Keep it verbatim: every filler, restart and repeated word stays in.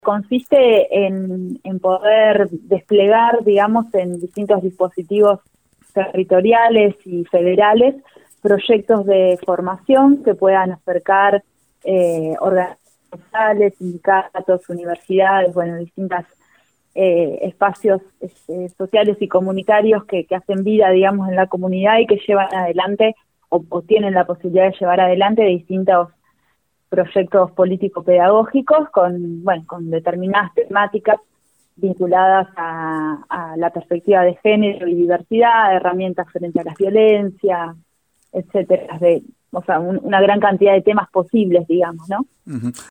consiste en, en poder desplegar, digamos, en distintos dispositivos territoriales y federales, proyectos de formación que puedan acercar eh, organizaciones, sindicatos, universidades, bueno, distintos eh, espacios eh, sociales y comunitarios que, que hacen vida, digamos, en la comunidad y que llevan adelante o, o tienen la posibilidad de llevar adelante distintos proyectos político-pedagógicos con, bueno, con determinadas temáticas vinculadas a, a la perspectiva de género y diversidad, herramientas frente a la violencia, etcétera, de, o sea, un, una gran cantidad de temas posibles, digamos, ¿no? Uh-huh.